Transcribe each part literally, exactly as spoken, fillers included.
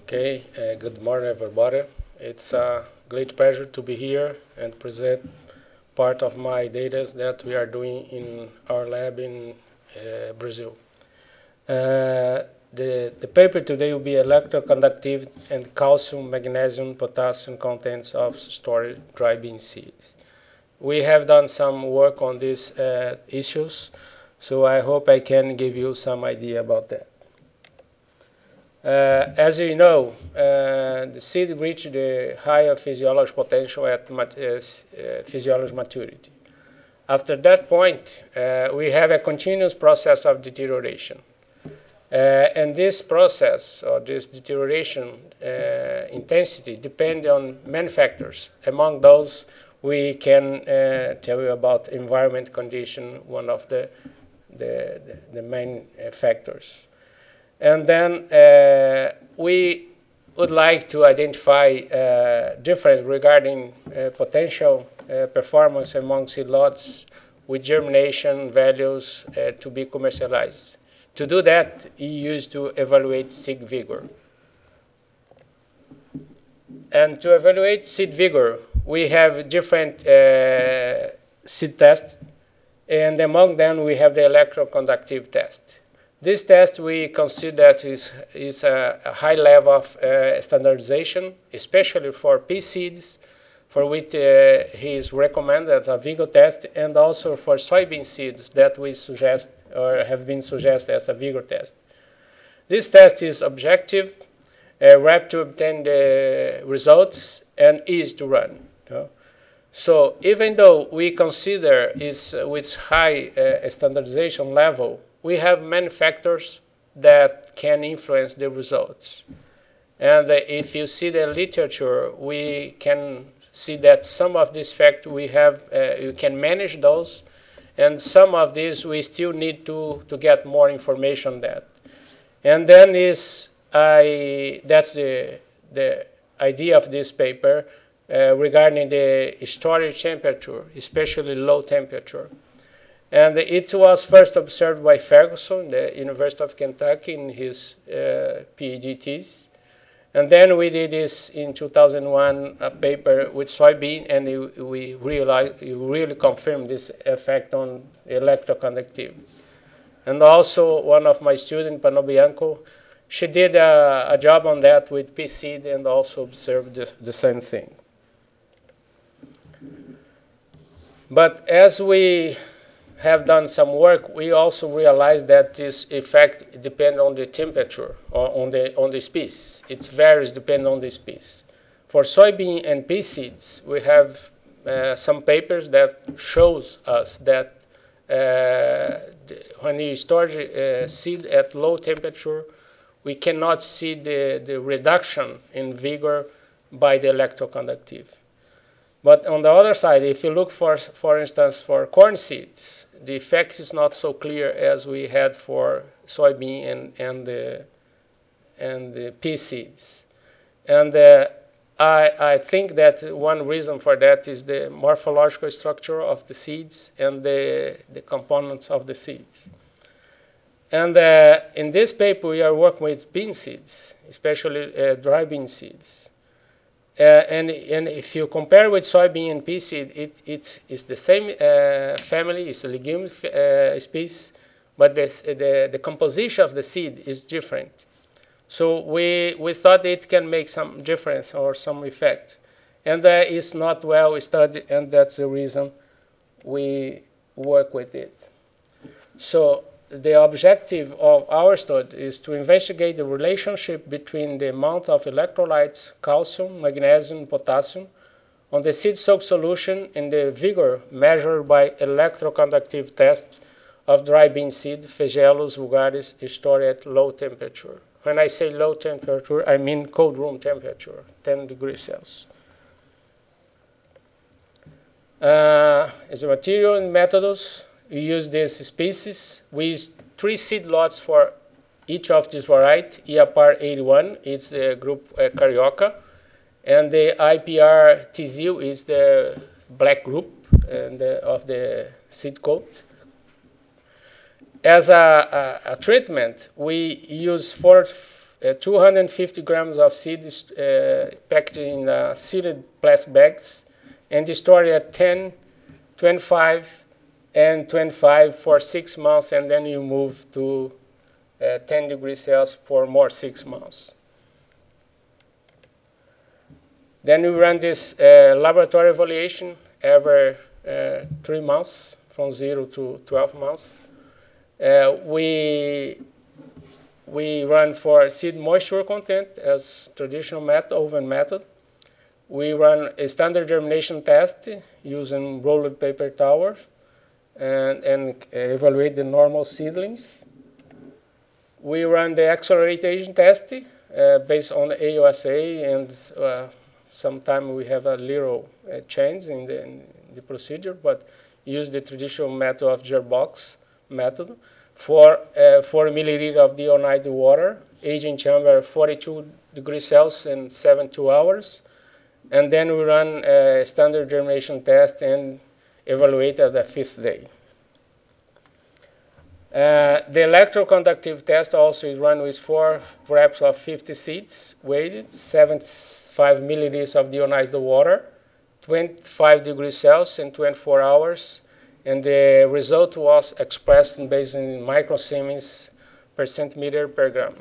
Okay, uh, good morning, everybody. It's a great pleasure to be here and present part of my data that we are doing in our lab in uh, Brazil. Uh, the, the paper today will be electroconductive and calcium, magnesium, potassium contents of stored dry bean seeds. We have done some work on these uh, issues, so I hope I can give you some idea about that. Uh, as you know, uh, the seed reached the higher physiological potential at mat uh, uh, physiological maturity. After that point, uh, we have a continuous process of deterioration. Uh, and this process, or this deterioration uh, intensity, depends on many factors. Among those, we can uh, tell you about environment condition, one of the, the, the main uh, factors. And then uh, we would like to identify uh, difference regarding uh, potential uh, performance among seed lots with germination values uh, to be commercialized. To do that, he used to evaluate seed vigor. And to evaluate seed vigor, we have different uh, seed tests, and among them we have the electroconductive test. This test we consider is, is a, a high level of uh, standardization, especially for pea seeds, for which uh, he is recommended as a vigor test, and also for soybean seeds that we suggest or have been suggested as a vigor test. This test is objective, uh, rapid to obtain the results, and easy to run. You know? So even though we consider is uh, with high uh, standardization level, we have many factors that can influence the results. And uh, if you see the literature, we can see that some of these factors we have, uh, you can manage those, and some of these we still need to, to get more information on that. And then is, I, that's the, the idea of this paper uh, regarding the storage temperature, especially low temperature. And it was first observed by Ferguson, the University of Kentucky, in his uh, PhD thesis. And then we did this in two thousand one, a paper with soybean, and we realized, we really confirmed this effect on electroconductivity. And also one of my students, Pano Bianco, she did a, a job on that with pea seed and also observed the, the same thing. But as we have done some work, we also realized that this effect depends on the temperature or on the on the species. It varies depending on the species. For soybean and pea seeds, we have uh, some papers that shows us that uh, the, when you store uh, seed at low temperature, we cannot see the, the reduction in vigor by the electroconductivity. But on the other side, if you look for, for instance, for corn seeds, the effect is not so clear as we had for soybean and and the and the pea seeds. And uh, I I think that one reason for that is the morphological structure of the seeds and the the components of the seeds. And uh, in this paper, we are working with bean seeds, especially uh, dry bean seeds. Uh, and, and if you compare with soybean and pea seed, it, it is the same uh, family, it's a legume uh, species, but the, the, the composition of the seed is different. So we, we thought it can make some difference or some effect. And uh, it's not well studied, and that's the reason we work with it. So the objective of our study is to investigate the relationship between the amount of electrolytes, calcium, magnesium, potassium, on the seed soak solution and the vigor measured by electroconductive tests of dry bean seed, Flagellus vulgaris, stored at low temperature. When I say low temperature, I mean cold room temperature, ten degrees Celsius. Uh, as a material and methods, we use this species. We use three seed lots for each of these varieties. E A P R eighty-one is the group uh, Carioca, and the I P R Tizil is the black group and the, of the seed coat. As a, a, a treatment, we use four uh, two hundred fifty grams of seeds uh, packed in uh, sealed plastic bags and stored at ten, twenty-five, and twenty-five for six months, and then you move to uh, ten degrees Celsius for more six months. Then we run this uh, laboratory evaluation every uh, three months, from zero to twelve months. Uh, we we run for seed moisture content as traditional method, oven method. We run a standard germination test using rolled paper towers and, and evaluate the normal seedlings. We run the accelerated aging test uh, based on A U S A, and uh, sometimes we have a little uh, change in the, in the procedure, but use the traditional method of Gerbox method for uh, four milliliters of deionized water, aging chamber forty-two degrees Celsius in seventy-two hours. And then we run a standard germination test and evaluate at the fifth day. Uh, the electroconductive test also is run with four wraps of fifty seeds, weighted, seventy-five milliliters of deionized water, twenty-five degrees Celsius in twenty-four hours, and the result was expressed in based in microsiemens per centimeter per gram.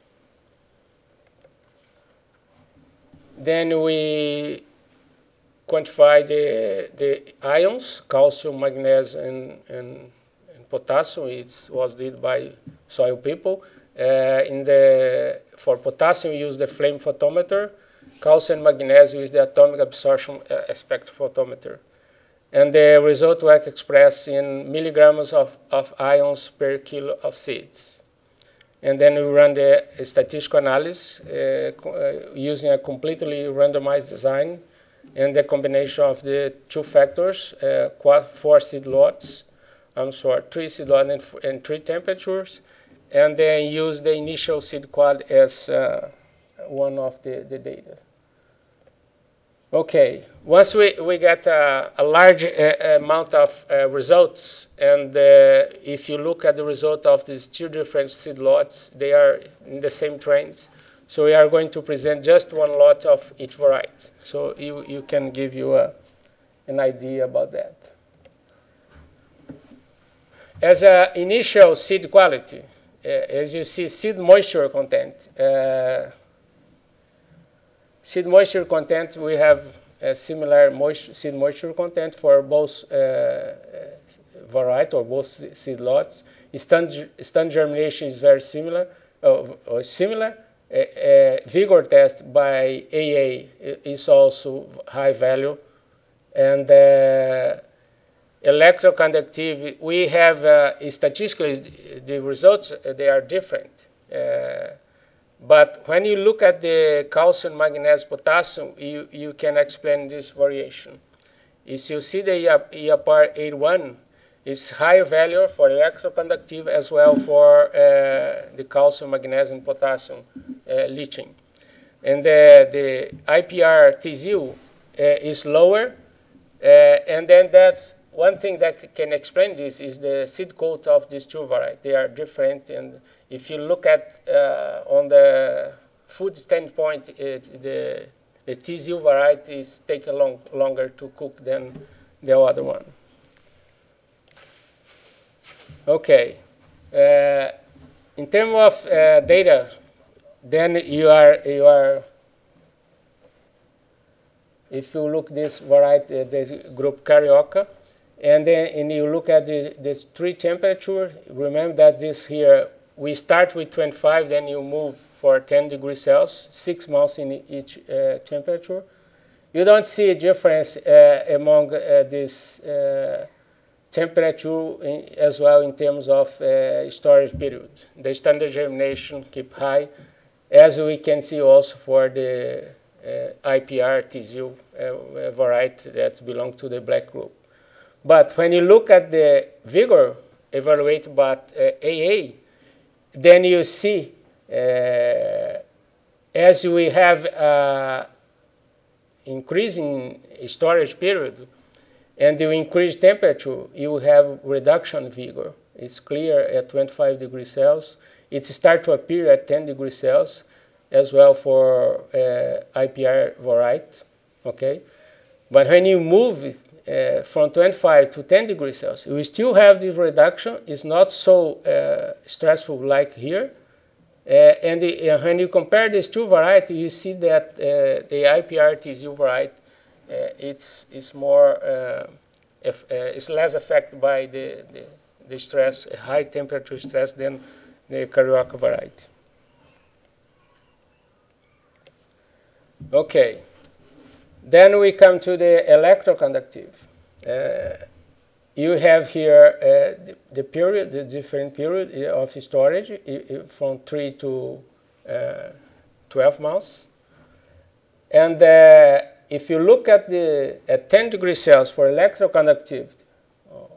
Then we quantify the, the ions, calcium, magnesium, and, and, and potassium. It was did by soil people. Uh, in the, for potassium, we use the flame photometer. Calcium and magnesium is the atomic absorption uh, spectrophotometer. And the result was expressed in milligrams of, of ions per kilo of seeds. And then we run the statistical analysis uh, uh, using a completely randomized design and the combination of the two factors, uh, four seed lots, I'm sorry, three seed lots and, and three temperatures, and then use the initial seed quad as uh, one of the, the data. Okay, once we, we get a, a large uh, amount of uh, results, and uh, if you look at the result of these two different seed lots, they are in the same trains. So we are going to present just one lot of each variety. So you, you can give you a, an idea about that. As an initial seed quality, uh, as you see, seed moisture content. Uh, Seed moisture content, we have a similar moisture, seed moisture content for both uh, variety or both seed lots. Stand, stand germination is very similar. Uh, or similar. Uh, uh, vigor test by A A is also high value. And uh, electroconductivity, we have uh, statistically the results, uh, they are different. Uh, But when you look at the calcium, magnesium, potassium, you, you can explain this variation. If you see the E A P R eighty-one, it's higher value for electroconductive as well for uh, the calcium, magnesium, potassium uh, leaching. And the, the I P R T Z U uh, is lower, uh, and then that's one thing that can explain this is the seed coat of these two varieties. They are different, and if you look at uh, on the food standpoint, it, the the T Z U varieties take a long longer to cook than the other one. Okay, uh, in terms of uh, data, then you are you are. If you look this variety, the group Carioca, and then and you look at the this three temperature. Remember that this here. We start with twenty-five, then you move for ten degrees Celsius, six months in each uh, temperature. You don't see a difference uh, among uh, this uh, temperature in, as well in terms of uh, storage period. The standard germination keep high, as we can see also for the uh, I P R T Z U uh, variety that belong to the black group. But when you look at the vigor evaluated by uh, A A, then you see, uh, as we have uh, increasing storage period and you increase temperature, you have reduction vigor. It's clear at twenty-five degrees Celsius. it starts to appear at ten degrees Celsius, as well for uh, I P R variety, okay? But when you move uh, from twenty-five to ten degrees Celsius, we still have this reduction. It's not so uh, stressful like here. Uh, and the, uh, when you compare these two varieties, you see that uh, the I P R T Z variety uh, it's, it's more uh, if, uh, it's less affected by the, the, the stress, high temperature stress than the Carioca variety. Okay. Then we come to the electroconductive. Uh, you have here uh, the, the period, the different period of storage from three to uh, twelve months. And uh, if you look at the at ten degrees Celsius for electroconductivity, oh,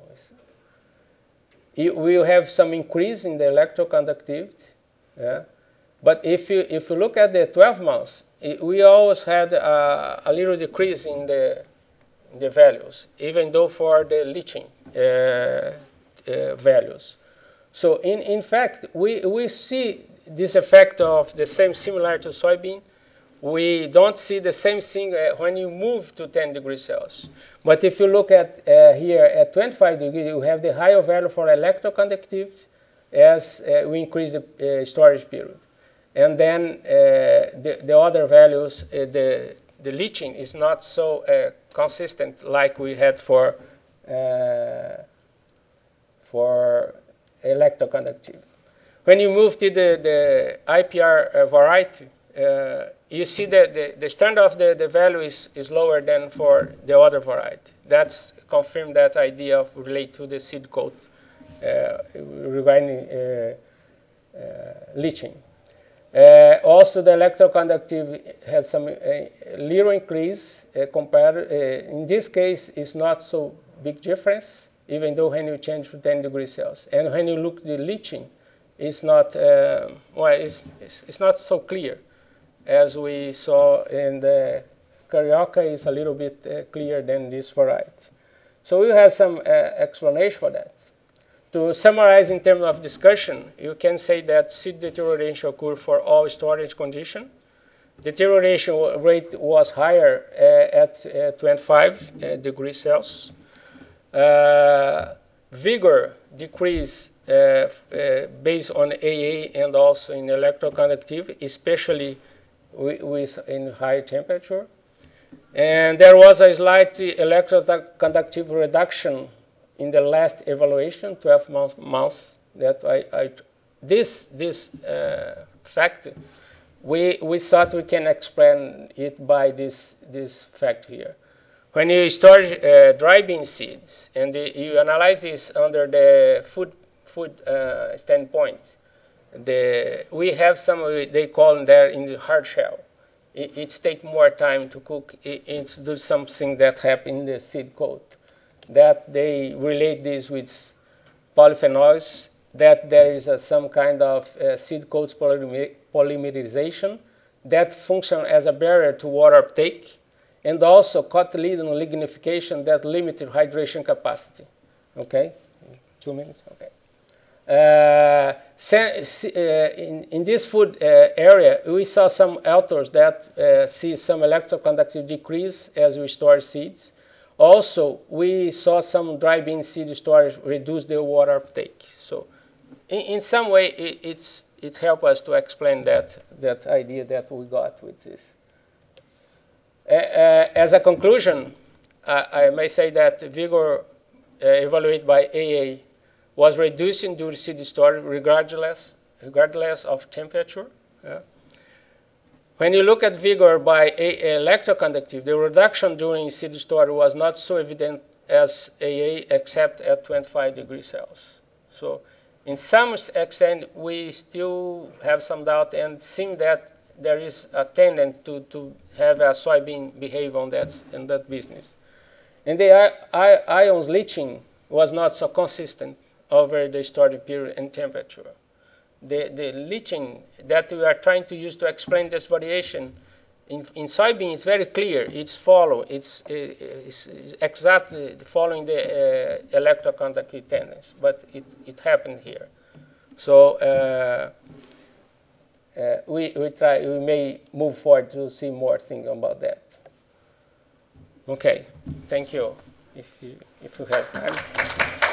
you will have some increase in the electroconductivity. Yeah? But if you if you look at the twelve months, it, we always had a, a little decrease in the the values, even though for the leaching uh, uh, values. So in, in fact, we, we see this effect of the same similar to soybean. We don't see the same thing uh, when you move to ten degrees Celsius. But if you look at uh, here at twenty-five degrees, you have the higher value for electroconductivity as uh, we increase the uh, storage period. And then uh, the, the other values, uh, the the leaching is not so uh, consistent like we had for uh, for electroconductivity. When you move to the, the I P R uh, variety, uh, you see that the, the standard of the, the value is, is lower than for the other variety. That's confirmed that idea of relate to the seed coat uh, regarding uh, uh, leaching. Uh, also, the electroconductivity has some uh, little increase uh, compared. Uh, in this case, it's not so big difference, even though when you change to ten degrees Celsius. And when you look at the leaching, it's not uh, well. It's, it's it's not so clear as we saw in the Carioca. Is a little bit uh, clearer than this variety. So we have some uh, explanation for that. To summarize in terms of discussion, you can say that seed deterioration occurred for all storage conditions. Deterioration rate was higher uh, at uh, twenty-five uh, degrees Celsius. Uh, vigor decreased uh, uh, based on A A and also in electroconductivity, especially with, with in high temperature. And there was a slight electroconductivity reduction in the last evaluation, twelve months, months that I, I this this uh, fact, we we thought we can explain it by this this fact here. When you store uh, dry bean seeds and the, you analyze this under the food food uh, standpoint, the we have some they call there in the hard shell. It, it's take more time to cook. It, it's do something that happen in the seed coat. That they relate this with polyphenols, that there is a, some kind of uh, seed coats polymer polymerization that function as a barrier to water uptake, and also cotyledon lignification that limited hydration capacity. Okay, two minutes. Okay. Uh, in, in this food uh, area, we saw some authors that uh, see some electroconductivity decrease as we store seeds. Also, we saw some dry bean seed storage reduce the water uptake. So, in, in some way, it, it's, it helps us to explain that, that idea that we got with this. Uh, uh, as a conclusion, uh, I may say that vigor uh, evaluated by A A was reducing during seed storage regardless, regardless of temperature. Yeah. When you look at vigor by a electroconductivity, the reduction during seed storage was not so evident as A A except at twenty-five degrees Celsius. So in some extent, we still have some doubt and seem that there is a tendency to, to have a soybean behave on that, in that business. And the ions leaching was not so consistent over the storage period and temperature. The, the leaching that we are trying to use to explain this variation in, in soybean is very clear. It's follow. It's, it's, it's exactly following the uh, electroconductivity tendency, but it, it happened here. So uh, uh, we, we try, we may move forward to see more things about that. Okay, thank you. If you, if you have time.